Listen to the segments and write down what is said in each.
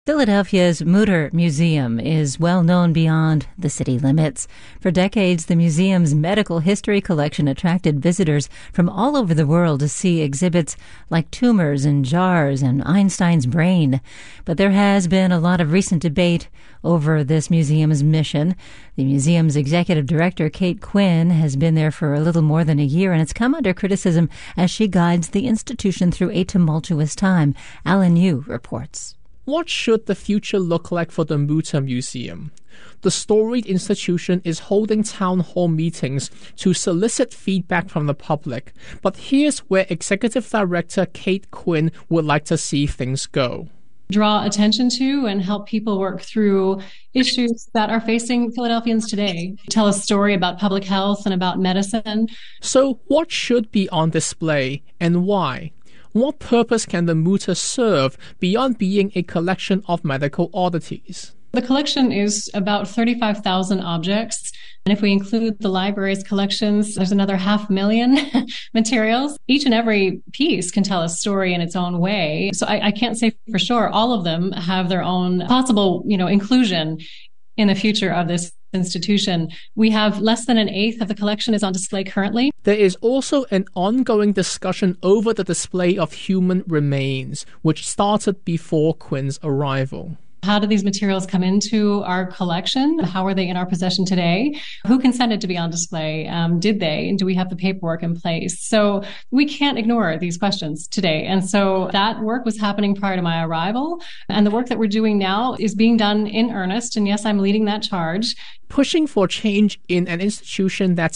Philadelphia's Mutter Museum is well known beyond the city limits. For decades, the museum's medical history collection attracted visitors from all over the world to see exhibits like tumors and jars and Einstein's brain. But there has been a lot of recent debate over this museum's mission. The museum's executive director, Kate Quinn, has been there for a little more than a year, and it's come under criticism as she guides the institution through a tumultuous time. Alan Yu reports. What should the future look like for the Mutter Museum? The storied institution is holding town hall meetings to solicit feedback from the public, but here's where Executive Director Kate Quinn would like to see things go. Draw attention to and help people work through issues that are facing Philadelphians today. Tell a story about public health and about medicine. So what should be on display and why? What purpose can the Mutter serve beyond being a collection of medical oddities? The collection is about 35,000 objects. And if we include the library's collections, there's another 500,000 materials. Each and every piece can tell a story in its own way. So I can't say for sure all of them have their own possible, inclusion in the future of this institution. We have less than an eighth of the collection is on display currently. There is also an ongoing discussion over the display of human remains, which started before Quinn's arrival. How do these materials come into our collection? How are they in our possession today? Who consented to be on display? Did they? And do we have the paperwork in place? So we can't ignore these questions today. And so that work was happening prior to my arrival. And the work that we're doing now is being done in earnest. And yes, I'm leading that charge. Pushing for change in an institution that's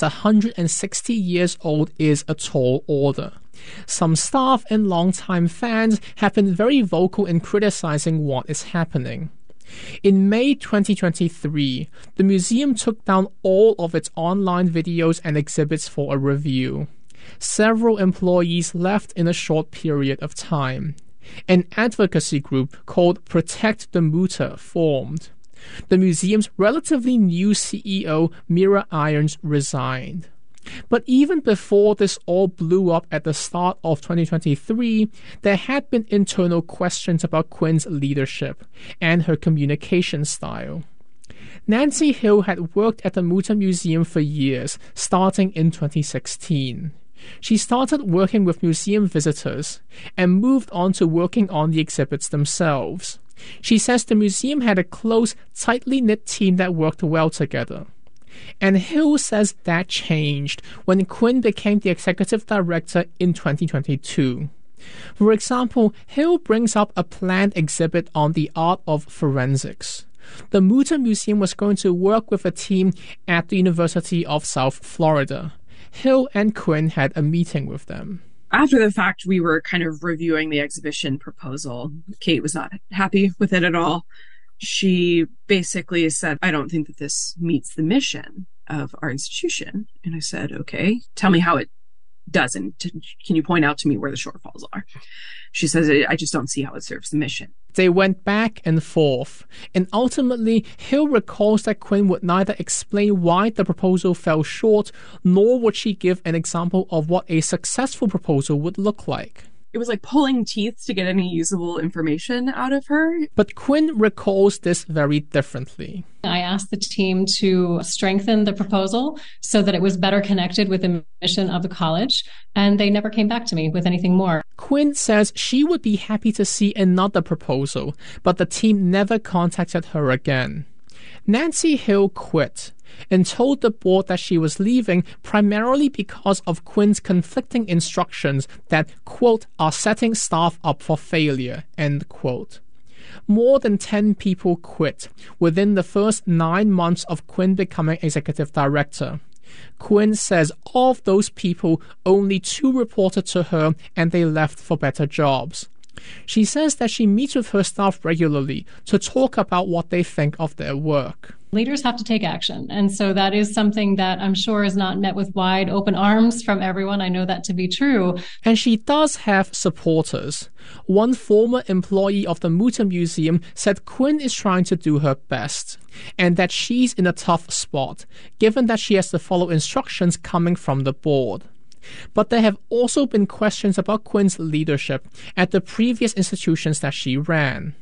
160 years old is a tall order. Some staff and longtime fans have been very vocal in criticizing what is happening. In May 2023, the museum took down all of its online videos and exhibits for a review. Several employees left in a short period of time. An advocacy group called Protect the Mutter formed. The museum's relatively new CEO, Mira Irons, resigned. But even before this all blew up at the start of 2023, there had been internal questions about Quinn's leadership and her communication style. Nancy Hill had worked at the Mutter Museum for years, starting in 2016. She started working with museum visitors and moved on to working on the exhibits themselves. She says the museum had a close, tightly knit team that worked well together. And Hill says that changed when Quinn became the executive director in 2022. For example, Hill brings up a planned exhibit on the art of forensics. The Mutter Museum was going to work with a team at the University of South Florida. Hill and Quinn had a meeting with them. After the fact, we were kind of reviewing the exhibition proposal. Kate was not happy with it at all. She basically said, I don't think that this meets the mission of our institution. And I said, okay, tell me how it doesn't. Can you point out to me where the shortfalls are? She says, I just don't see how it serves the mission. They went back and forth, and ultimately, Hill recalls that Quinn would neither explain why the proposal fell short, nor would she give an example of what a successful proposal would look like. It was like pulling teeth to get any usable information out of her. But Quinn recalls this very differently. I asked the team to strengthen the proposal so that it was better connected with the mission of the college, and they never came back to me with anything more. Quinn says she would be happy to see another proposal, but the team never contacted her again. Nancy Hill quit and told the board that she was leaving primarily because of Quinn's conflicting instructions that, quote, are setting staff up for failure, end quote. More than 10 people quit within the first 9 months of Quinn becoming executive director. Quinn says of those people, only 2 reported to her and they left for better jobs. She says that she meets with her staff regularly to talk about what they think of their work. Leaders have to take action. And so that is something that I'm sure is not met with wide open arms from everyone. I know that to be true. And she does have supporters. One former employee of the Mutter Museum said Quinn is trying to do her best, and that she's in a tough spot, given that she has to follow instructions coming from the board. But there have also been questions about Quinn's leadership at the previous institutions that she ran.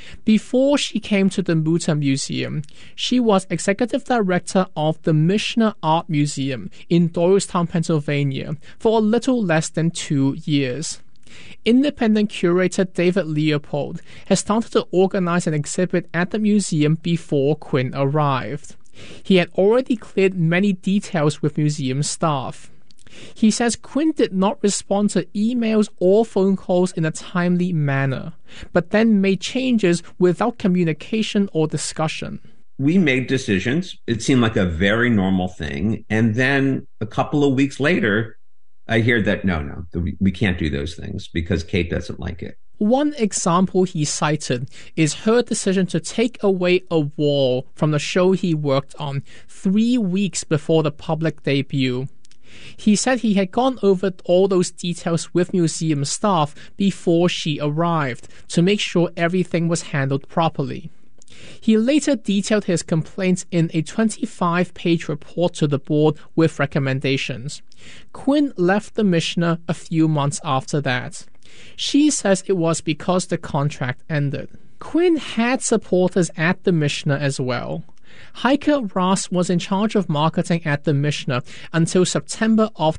Before she came to the Mutter Museum, she was executive director of the Michener Art Museum in Doylestown, Pennsylvania, for a little less than 2 years. Independent curator David Leopold has started to organize an exhibit at the museum before Quinn arrived. He had already cleared many details with museum staff. He says Quinn did not respond to emails or phone calls in a timely manner, but then made changes without communication or discussion. We made decisions. It seemed like a very normal thing. And then a couple of weeks later, I hear that, no, we can't do those things because Kate doesn't like it. One example he cited is her decision to take away a wall from the show he worked on 3 weeks before the public debut. He said he had gone over all those details with museum staff before she arrived to make sure everything was handled properly. He later detailed his complaints in a 25-page report to the board with recommendations. Quinn left the Michener a few months after that. She says it was because the contract ended. Quinn had supporters at the Michener as well. Heike Ross was in charge of marketing at the Michener until September of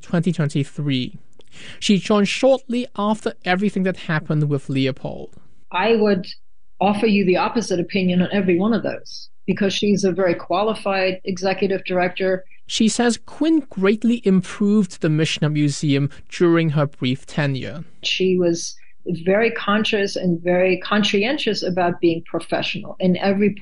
2023. She joined shortly after everything that happened with Leopold. I would offer you the opposite opinion on every one of those because she's a very qualified executive director. She says Quinn greatly improved the Michener Museum during her brief tenure. She was very conscious and very conscientious about being professional in every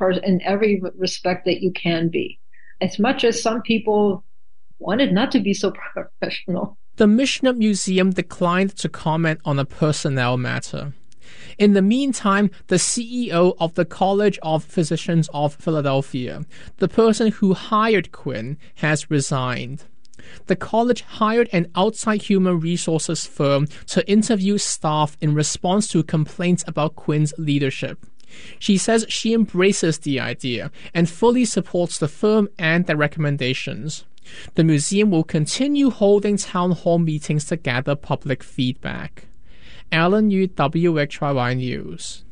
respect that you can be. As much as some people wanted not to be so professional. The Michener Museum declined to comment on a personnel matter. In the meantime, the CEO of the College of Physicians of Philadelphia, the person who hired Quinn, has resigned. The college hired an outside human resources firm to interview staff in response to complaints about Quinn's leadership. She says she embraces the idea and fully supports the firm and their recommendations. The museum will continue holding town hall meetings to gather public feedback. Alan Yu, WHYY News.